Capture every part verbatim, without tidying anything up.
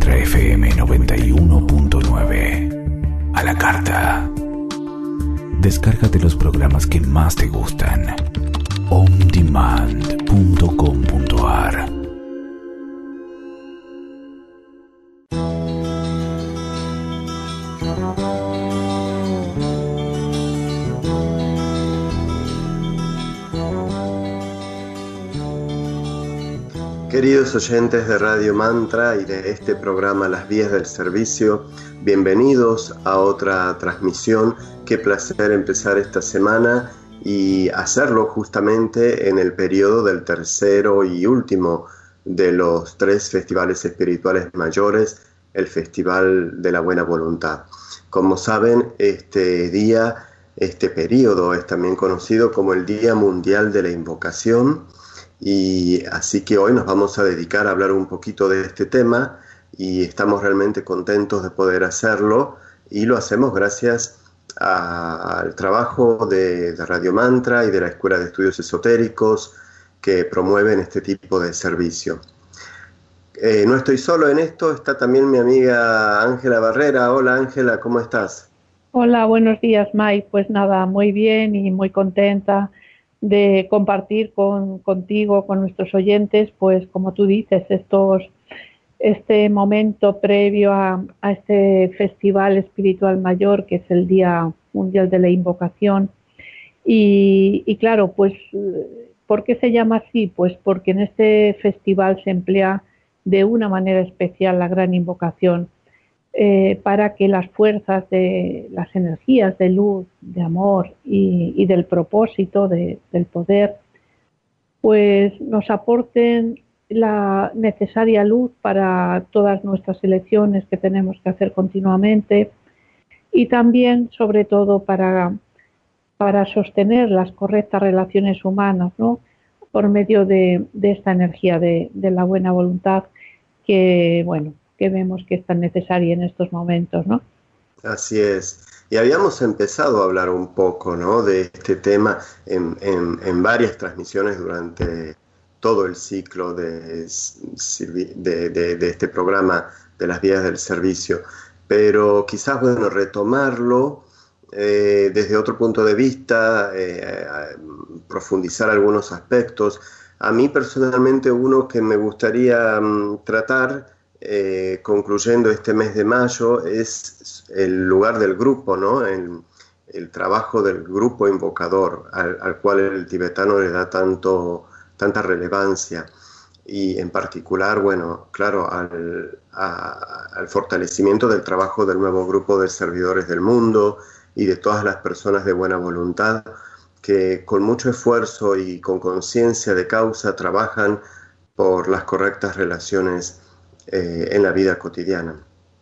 Mantra F M noventa y uno punto nueve. A la carta. Descárgate los programas que más te gustan. on demand punto com punto a r. Queridos oyentes de Radio Mantra y de este programa Las Vías del Servicio, bienvenidos a otra transmisión. Qué placer empezar esta semana y hacerlo justamente en el periodo del tercero y último de los tres festivales espirituales mayores, el Festival de la Buena Voluntad. Como saben, este día, este periodo es también conocido como el Día Mundial de la Invocación. Y así que hoy nos vamos a dedicar a hablar un poquito de este tema y estamos realmente contentos de poder hacerlo, y lo hacemos gracias a, al trabajo de, de Radio Mantra y de la Escuela de Estudios Esotéricos que promueven este tipo de servicio. Eh, no estoy solo en esto, está también mi amiga Ángela Barrera. Hola Ángela, ¿cómo estás? Hola, buenos días Mike. Pues nada, muy bien y muy contenta de compartir con, contigo, con nuestros oyentes, pues como tú dices, estos, este momento previo a, a este Festival Espiritual Mayor, que es el Día Mundial de la Invocación. Y, y claro, pues, ¿por qué se llama así? Pues porque en este festival se emplea de una manera especial la gran invocación, Eh, para que las fuerzas de las energías de luz, de amor y, y del propósito, de, del poder, pues nos aporten la necesaria luz para todas nuestras elecciones que tenemos que hacer continuamente, y también, sobre todo, para, para sostener las correctas relaciones humanas, ¿no? Por medio de, de esta energía de, de la buena voluntad que, bueno, que vemos que es tan necesaria en estos momentos, ¿no? Así es. Y habíamos empezado a hablar un poco, ¿no?, de este tema en, en, en varias transmisiones durante todo el ciclo de, de, de, de este programa de las vías del servicio. Pero quizás, bueno, retomarlo eh, desde otro punto de vista, eh, profundizar algunos aspectos. A mí personalmente uno que me gustaría um, tratar Eh, concluyendo este mes de mayo es el lugar del grupo, ¿no? El, el trabajo del grupo invocador, al, al cual el tibetano le da tanto, tanta relevancia, y en particular, bueno, claro, al, a, al fortalecimiento del trabajo del nuevo grupo de servidores del mundo y de todas las personas de buena voluntad que con mucho esfuerzo y con conciencia de causa trabajan por las correctas relaciones Eh, en la vida cotidiana.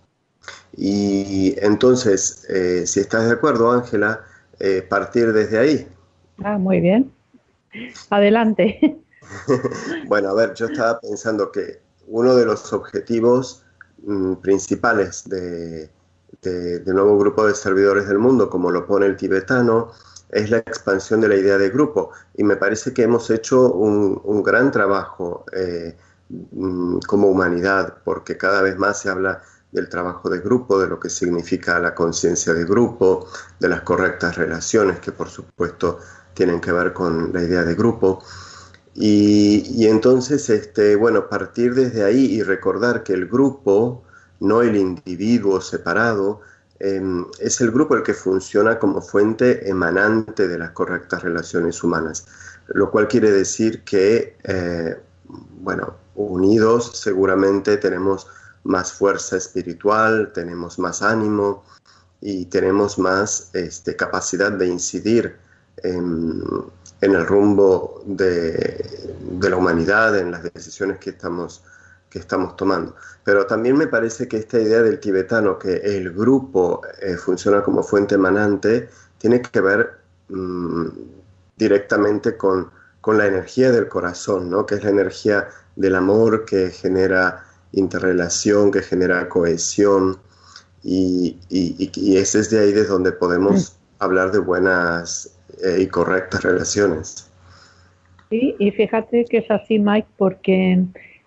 Y entonces, eh, si estás de acuerdo, Ángela, eh, partir desde ahí. Ah, muy bien. Adelante. Bueno, a ver, yo estaba pensando que uno de los objetivos mm, principales de, de, de nuevo grupo de servidores del mundo, como lo pone el tibetano, es la expansión de la idea de grupo. Y me parece que hemos hecho un, un gran trabajo eh, como humanidad, porque cada vez más se habla del trabajo de grupo, de lo que significa la conciencia de grupo, de las correctas relaciones que por supuesto tienen que ver con la idea de grupo. Y, y entonces, este, bueno, partir desde ahí y recordar que el grupo, no el individuo separado, eh, es el grupo el que funciona como fuente emanante de las correctas relaciones humanas, lo cual quiere decir que, eh, bueno, unidos seguramente tenemos más fuerza espiritual, tenemos más ánimo y tenemos más este, capacidad de incidir en, en el rumbo de, de la humanidad, en las decisiones que estamos, que estamos tomando. Pero también me parece que esta idea del tibetano, que el grupo eh, funciona como fuente emanante, tiene que ver mmm, directamente con, con la energía del corazón, ¿no?, que es la energía del amor, que genera interrelación, que genera cohesión, y, y, y es desde ahí desde donde podemos hablar de buenas eh, y correctas relaciones. Sí, y fíjate que es así, Mike, porque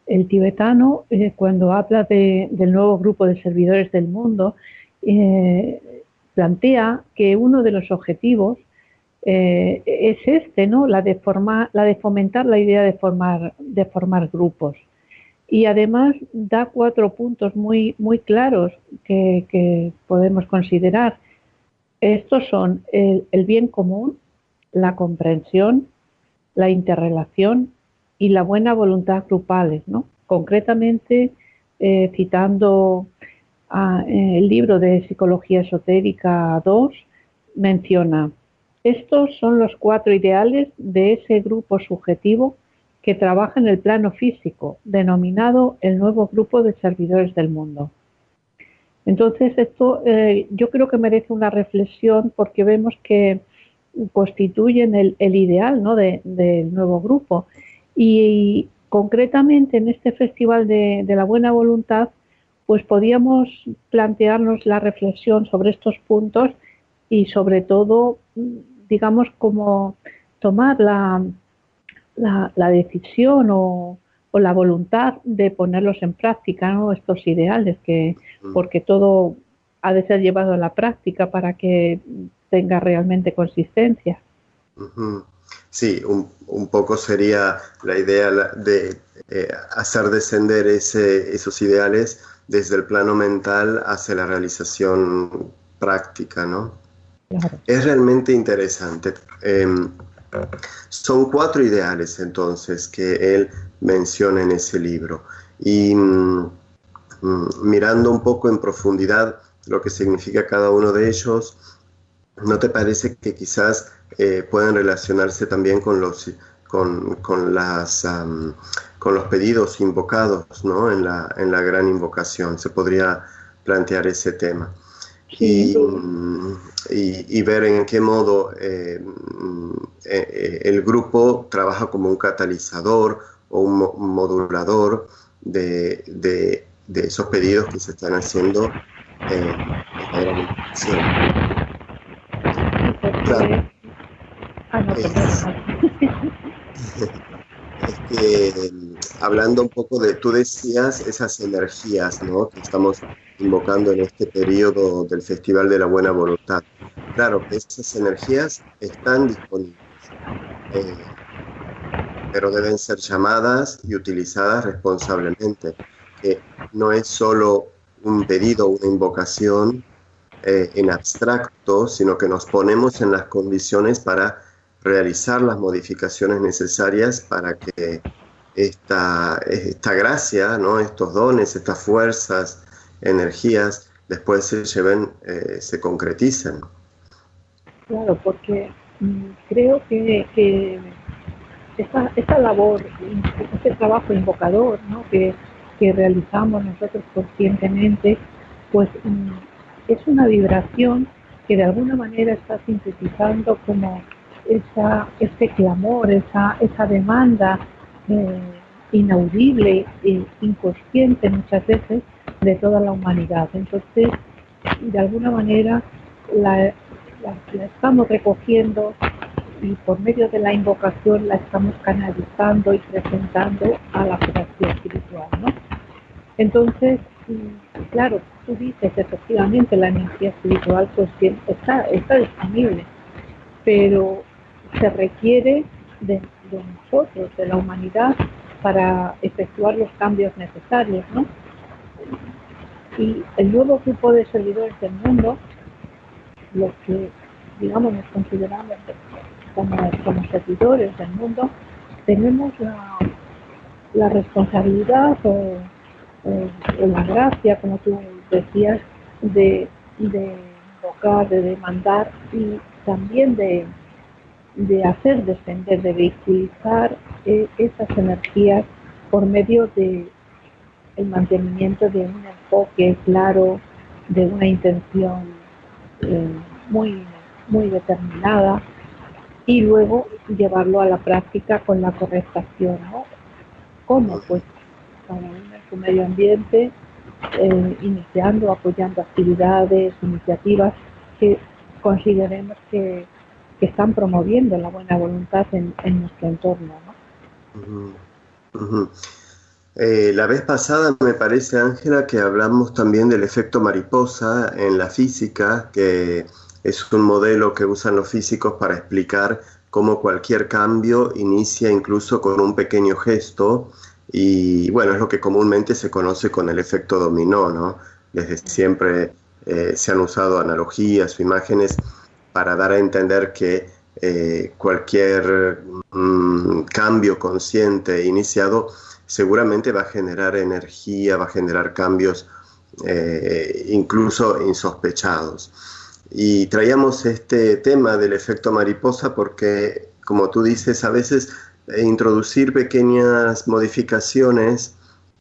el tibetano, eh, cuando habla de, del nuevo grupo de servidores del mundo, eh, plantea que uno de los objetivos eh, es este, ¿no? La de formar, la de fomentar la idea de formar, de formar grupos. Y además da cuatro puntos muy, muy claros que, que podemos considerar. Estos son el, el bien común, la comprensión, la interrelación y la buena voluntad grupales, ¿no? Concretamente, eh, citando a, eh, el libro de Psicología Esotérica dos, menciona: estos son los cuatro ideales de ese grupo subjetivo que trabaja en el plano físico, denominado el nuevo grupo de servidores del mundo. Entonces, esto eh, yo creo que merece una reflexión, porque vemos que constituyen el, el ideal, ¿no?, de, del nuevo grupo. Y, y concretamente en este Festival de, de la Buena Voluntad, pues podíamos plantearnos la reflexión sobre estos puntos y sobre todo, digamos, como tomar la, la, la decisión o, o la voluntad de ponerlos en práctica, ¿no?, estos ideales, que porque todo ha de ser llevado a la práctica para que tenga realmente consistencia. Uh-huh. Sí, un, un poco sería la idea de eh, hacer descender ese, esos ideales desde el plano mental hacia la realización práctica, ¿no? Claro. Es realmente interesante. Eh, son cuatro ideales entonces que él menciona en ese libro. Y mm, mirando un poco en profundidad lo que significa cada uno de ellos, ¿no te parece que quizás eh, pueden relacionarse también con los, con, con las, um, con los pedidos invocados, ¿no?, en la, en la gran invocación? Se podría plantear ese tema. Sí. Y, y, y ver en qué modo eh, eh, el grupo trabaja como un catalizador o un, mo- un modulador de, de, de esos pedidos que se están haciendo eh, en la gran invocación. Claro. Ah, no, Es, perdón. es que hablando un poco de, tú decías esas energías, ¿no?, que estamos invocando en este periodo del Festival de la Buena Voluntad. Claro, esas energías están disponibles, eh, pero deben ser llamadas y utilizadas responsablemente, que no es solo un pedido o una invocación eh, en abstracto, sino que nos ponemos en las condiciones para realizar las modificaciones necesarias para que esta, esta gracia, ¿no?, estos dones, estas fuerzas, energías, después se lleven, eh, se concreticen. Claro, porque mm, creo que, que esta, esta labor, este trabajo invocador, ¿no?, que, que realizamos nosotros conscientemente, pues mm, es una vibración que de alguna manera está sintetizando como esa, ese clamor, esa, esa demanda eh, inaudible e inconsciente muchas veces de toda la humanidad. Entonces, de alguna manera la, la, la estamos recogiendo y por medio de la invocación la estamos canalizando y presentando a la creación espiritual, ¿no? Entonces, claro, tú dices, efectivamente, la energía espiritual pues está, está disponible, pero se requiere de, de nosotros, de la humanidad, para efectuar los cambios necesarios, ¿no? Y el nuevo grupo de servidores del mundo, los que, digamos, nos consideramos como, como servidores del mundo, tenemos la, la responsabilidad o, o, o la gracia, como tú decías, de, de invocar, de demandar y también de, de hacer descender, de vehiculizar eh, esas energías por medio de el mantenimiento de un enfoque claro, de una intención eh, muy, muy determinada, y luego llevarlo a la práctica con la correcta acción, ¿no? ¿Cómo? Pues cada uno en su medio ambiente, eh, iniciando, apoyando actividades, iniciativas que consideremos que, que están promoviendo la buena voluntad en, en nuestro entorno, ¿no? Uh-huh. Uh-huh. Eh, la vez pasada me parece, Ángela, que hablamos también del efecto mariposa en la física, que es un modelo que usan los físicos para explicar cómo cualquier cambio inicia incluso con un pequeño gesto, y bueno, es lo que comúnmente se conoce con el efecto dominó, ¿no? Desde siempre eh, se han usado analogías o imágenes para dar a entender que eh, cualquier mm, cambio consciente iniciado seguramente va a generar energía, va a generar cambios eh, incluso insospechados. Y traíamos este tema del efecto mariposa porque, como tú dices, a veces eh, introducir pequeñas modificaciones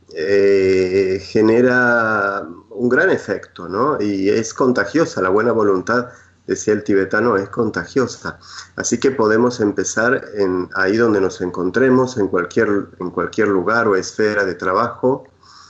eh, genera un gran efecto, ¿no? Y es contagiosa, la buena voluntad, decía el tibetano, es contagiosa. Así que podemos empezar en, ahí donde nos encontremos, en cualquier, en cualquier lugar o esfera de trabajo,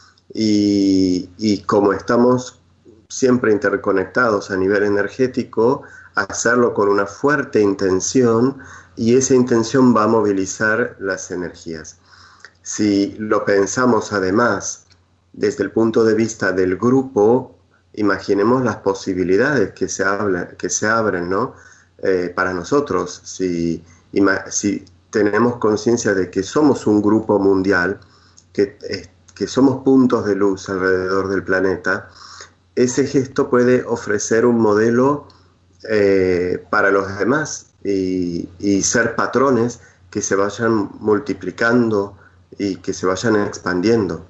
y, y como estamos siempre interconectados a nivel energético, hacerlo con una fuerte intención, y esa intención va a movilizar las energías. Si lo pensamos además desde el punto de vista del grupo, imaginemos las posibilidades que se, habla, que se abren, ¿no? Eh, para nosotros. Si, si tenemos conciencia de que somos un grupo mundial, que, eh, que somos puntos de luz alrededor del planeta, ese gesto puede ofrecer un modelo eh, para los demás y, y ser patrones que se vayan multiplicando y que se vayan expandiendo.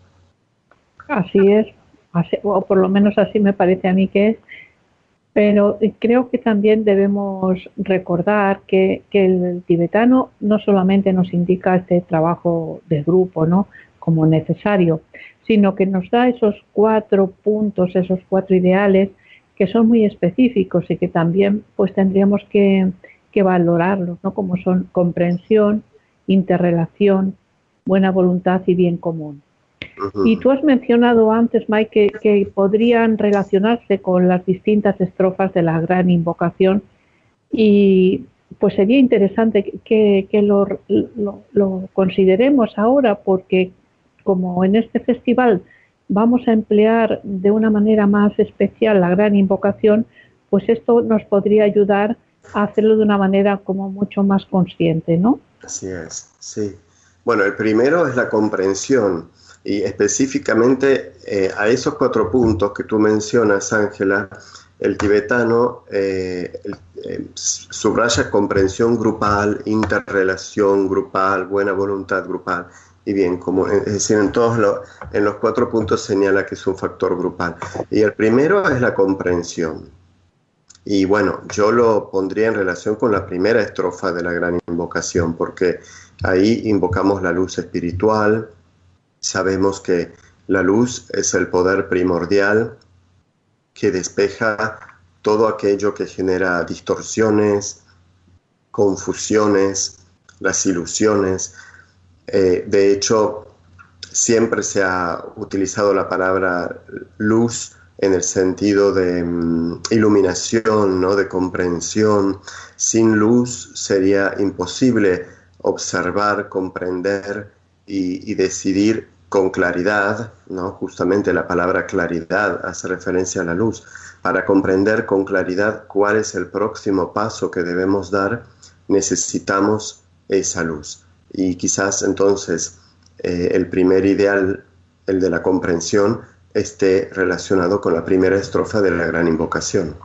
Así es. O por lo menos así me parece a mí que es, pero creo que también debemos recordar que, que el tibetano no solamente nos indica este trabajo de grupo, ¿no?, como necesario, sino que nos da esos cuatro puntos, esos cuatro ideales que son muy específicos y que también pues tendríamos que, que valorarlos, ¿no?, como son comprensión, interrelación, buena voluntad y bien común. Y tú has mencionado antes, Mike, que, que podrían relacionarse con las distintas estrofas de la gran invocación, y pues sería interesante que, que lo, lo, lo consideremos ahora, porque como en este festival vamos a emplear de una manera más especial la gran invocación, pues esto nos podría ayudar a hacerlo de una manera como mucho más consciente, ¿no? Así es, sí. Bueno, el primero es la comprensión. Y específicamente eh, a esos cuatro puntos que tú mencionas, Ángela, el tibetano eh, eh, subraya comprensión grupal, interrelación grupal, buena voluntad grupal y bien común. Es decir, en, todos los, en los cuatro puntos señala que es un factor grupal. Y el primero es la comprensión. Y bueno, yo lo pondría en relación con la primera estrofa de la gran invocación, porque ahí invocamos la luz espiritual. Sabemos que la luz es el poder primordial que despeja todo aquello que genera distorsiones, confusiones, las ilusiones. Eh, de hecho, siempre se ha utilizado la palabra luz en el sentido de um, iluminación, ¿no?, de comprensión. Sin luz sería imposible observar, comprender y, y decidir con claridad, ¿no? Justamente la palabra claridad hace referencia a la luz. Para comprender con claridad cuál es el próximo paso que debemos dar, necesitamos esa luz. Y quizás entonces eh, el primer ideal, el de la comprensión, esté relacionado con la primera estrofa de la gran invocación.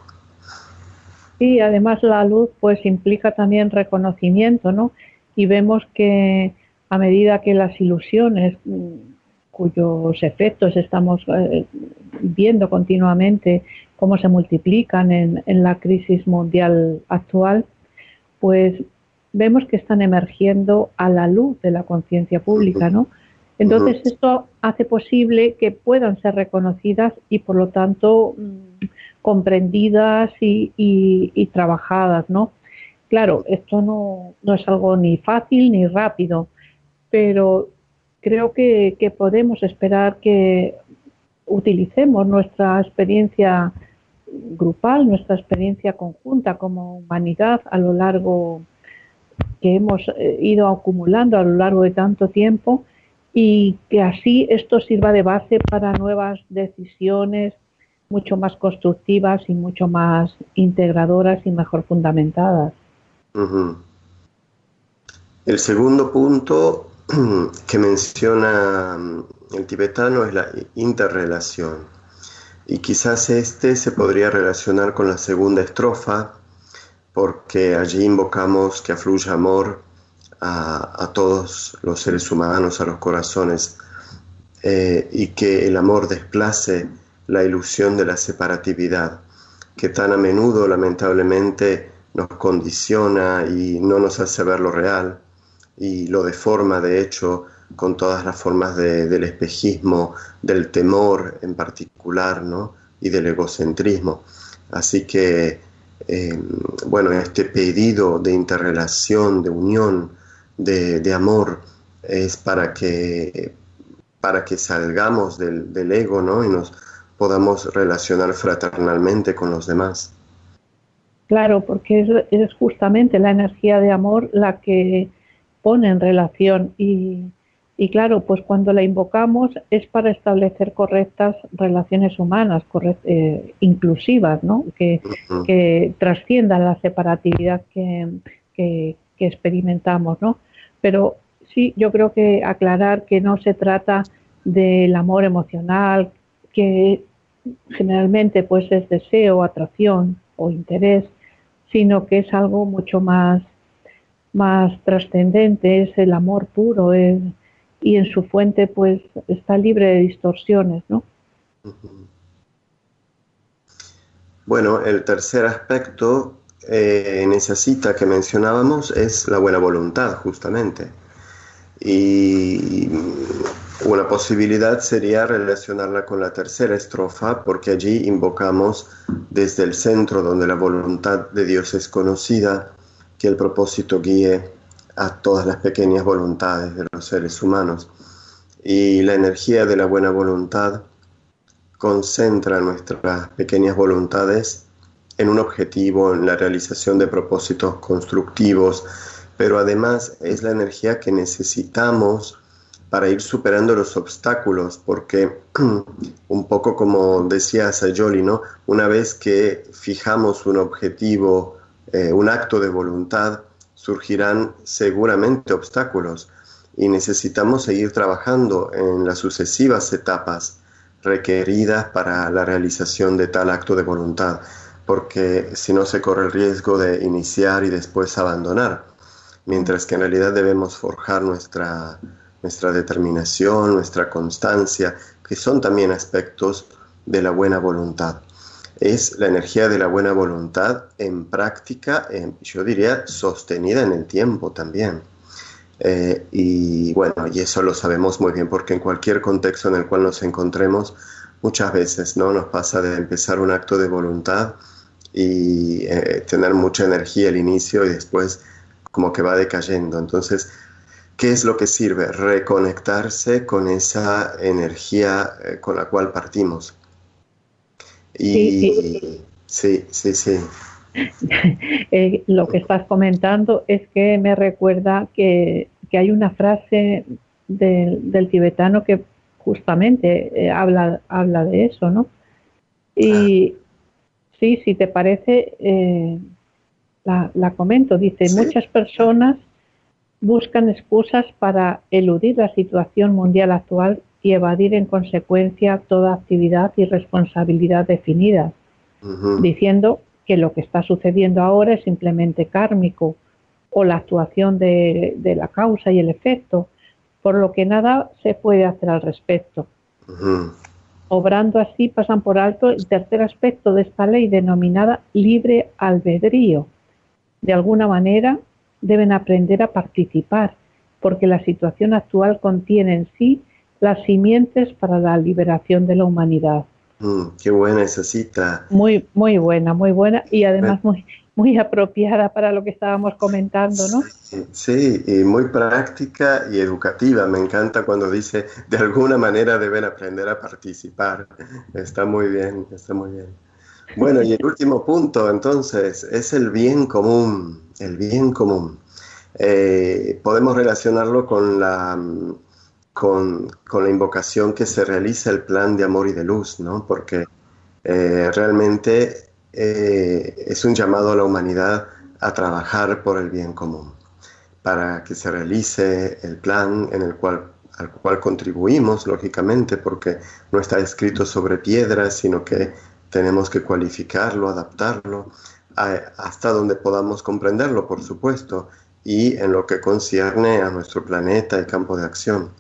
Sí, además la luz pues implica también reconocimiento, ¿no? Y vemos que a medida que las ilusiones, cuyos efectos estamos eh, viendo continuamente cómo se multiplican en, en la crisis mundial actual, pues vemos que están emergiendo a la luz de la conciencia pública, ¿no? Entonces esto hace posible que puedan ser reconocidas y por lo tanto mmm, comprendidas y, y, y trabajadas, ¿no? Claro, esto no, no es algo ni fácil ni rápido, pero creo que, que podemos esperar que utilicemos nuestra experiencia grupal, nuestra experiencia conjunta como humanidad a lo largo que hemos ido acumulando a lo largo de tanto tiempo, y que así esto sirva de base para nuevas decisiones mucho más constructivas y mucho más integradoras y mejor fundamentadas. Uh-huh. El segundo punto que menciona el tibetano es la interrelación. Y quizás este se podría relacionar con la segunda estrofa, porque allí invocamos que afluya amor a, a todos los seres humanos, a los corazones, eh, y que el amor desplace la ilusión de la separatividad, que tan a menudo, lamentablemente, nos condiciona y no nos hace ver lo real, y lo deforma, de hecho, con todas las formas de, del espejismo, del temor en particular, ¿no? Y del egocentrismo. Así que, eh, bueno, este pedido de interrelación, de unión, de, de amor, es para que, para que salgamos del, del ego, ¿no? Y nos podamos relacionar fraternalmente con los demás. Claro, porque es, es justamente la energía de amor la que pone en relación y, y claro, pues cuando la invocamos es para establecer correctas relaciones humanas, correct, eh, inclusivas, ¿no? Que, uh-huh. que trasciendan la separatividad que, que, que experimentamos, ¿no? Pero sí, yo creo que aclarar que no se trata del amor emocional, que generalmente pues es deseo, atracción o interés, sino que es algo mucho más más trascendente, es el amor puro, es, y en su fuente pues está libre de distorsiones, ¿no? Bueno, el tercer aspecto eh, en esa cita que mencionábamos es la buena voluntad, justamente. Y una posibilidad sería relacionarla con la tercera estrofa, porque allí invocamos desde el centro donde la voluntad de Dios es conocida, que el propósito guíe a todas las pequeñas voluntades de los seres humanos. Y la energía de la buena voluntad concentra nuestras pequeñas voluntades en un objetivo, en la realización de propósitos constructivos, pero además es la energía que necesitamos para ir superando los obstáculos, porque un poco como decía Sayoli, ¿no? Una vez que fijamos un objetivo, Eh, un acto de voluntad, surgirán seguramente obstáculos y necesitamos seguir trabajando en las sucesivas etapas requeridas para la realización de tal acto de voluntad, porque si no se corre el riesgo de iniciar y después abandonar, mientras que en realidad debemos forjar nuestra, nuestra determinación, nuestra constancia, que son también aspectos de la buena voluntad. Es la energía de la buena voluntad en práctica, en, yo diría, sostenida en el tiempo también. Eh, y bueno, y eso lo sabemos muy bien porque en cualquier contexto en el cual nos encontremos, muchas veces, ¿no? Nos pasa de empezar un acto de voluntad y eh, tener mucha energía al inicio y después como que va decayendo. Entonces, ¿qué es lo que sirve? Reconectarse con esa energía eh, con la cual partimos. Y sí, sí, sí. sí. eh, lo que estás comentando es que me recuerda que, que hay una frase de, del tibetano que justamente eh, habla, habla de eso, ¿no? Y ah. sí, si te parece, eh, la, la comento. Dice, ¿sí? Muchas personas buscan excusas para eludir la situación mundial actual y evadir en consecuencia toda actividad y responsabilidad definida, uh-huh. diciendo que lo que está sucediendo ahora es simplemente kármico o la actuación de, de la causa y el efecto, por lo que nada se puede hacer al respecto. Uh-huh. Obrando así pasan por alto el tercer aspecto de esta ley denominada libre albedrío. De alguna manera deben aprender a participar, porque la situación actual contiene en sí las simientes para la liberación de la humanidad. Mm, qué buena esa cita. Muy, muy buena, muy buena y además muy, muy apropiada para lo que estábamos comentando, ¿no? Sí, sí, y muy práctica y educativa. Me encanta cuando dice, de alguna manera deben aprender a participar. Está muy bien, está muy bien. Bueno, y el último punto, entonces, es el bien común, el bien común. Eh, podemos relacionarlo con la... con, con la invocación que se realiza el plan de amor y de luz, ¿no? Porque eh, realmente eh, es un llamado a la humanidad a trabajar por el bien común, para que se realice el plan en el cual, al cual contribuimos, lógicamente, porque no está escrito sobre piedras, sino que tenemos que cualificarlo, adaptarlo, a, hasta donde podamos comprenderlo, por supuesto, y en lo que concierne a nuestro planeta y campo de acción.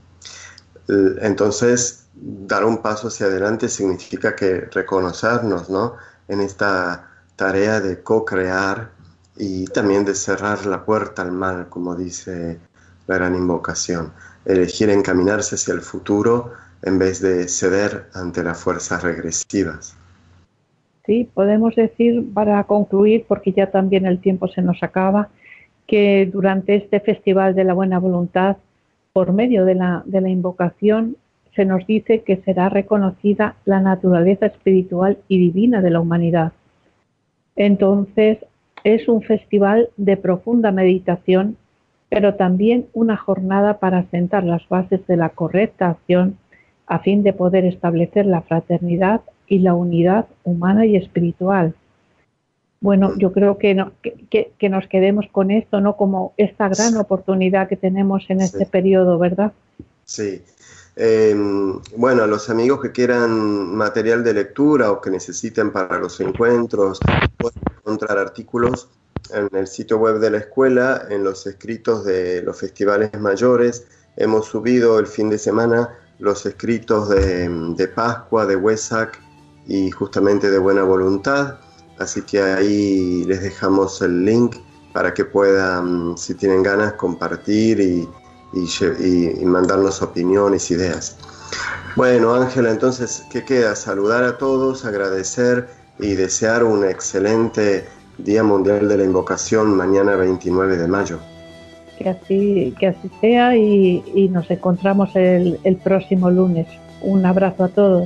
Entonces, dar un paso hacia adelante significa que reconocernos, ¿no?, en esta tarea de co-crear y también de cerrar la puerta al mal, como dice la gran invocación. Elegir encaminarse hacia el futuro en vez de ceder ante las fuerzas regresivas. Sí, podemos decir, para concluir, porque ya también el tiempo se nos acaba, que durante este Festival de la Buena Voluntad, por medio de la, de la invocación, se nos dice que será reconocida la naturaleza espiritual y divina de la humanidad. Entonces, es un festival de profunda meditación, pero también una jornada para sentar las bases de la correcta acción a fin de poder establecer la fraternidad y la unidad humana y espiritual. Bueno, yo creo que, no, que, que nos quedemos con esto, ¿no?, como esta gran oportunidad que tenemos en este sí. periodo, ¿verdad? Sí. Eh, bueno, a los amigos que quieran material de lectura o que necesiten para los encuentros, pueden encontrar artículos en el sitio web de la escuela, en los escritos de los festivales mayores. Hemos subido el fin de semana los escritos de, de Pascua, de Huesac y justamente de Buena Voluntad. Así que ahí les dejamos el link para que puedan, si tienen ganas, compartir y, y, y mandarnos opiniones, ideas. Bueno, Ángela, entonces, ¿qué queda? Saludar a todos, agradecer y desear un excelente Día Mundial de la Invocación mañana veintinueve de mayo. Que así, que así sea y, y nos encontramos el, el próximo lunes. Un abrazo a todos.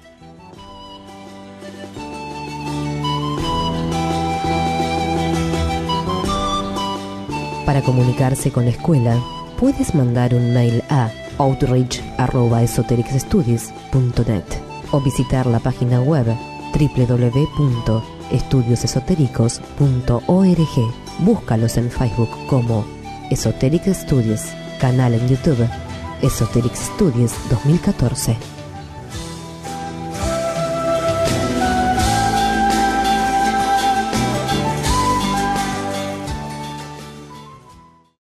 Para comunicarse con la escuela, puedes mandar un mail a outreach arroba esoteric studies punto net o visitar la página web doble u doble u doble u punto estudios esotéricos punto org. Búscalos en Facebook como Esoteric Studies, canal en YouTube Esoteric Studies dos mil catorce.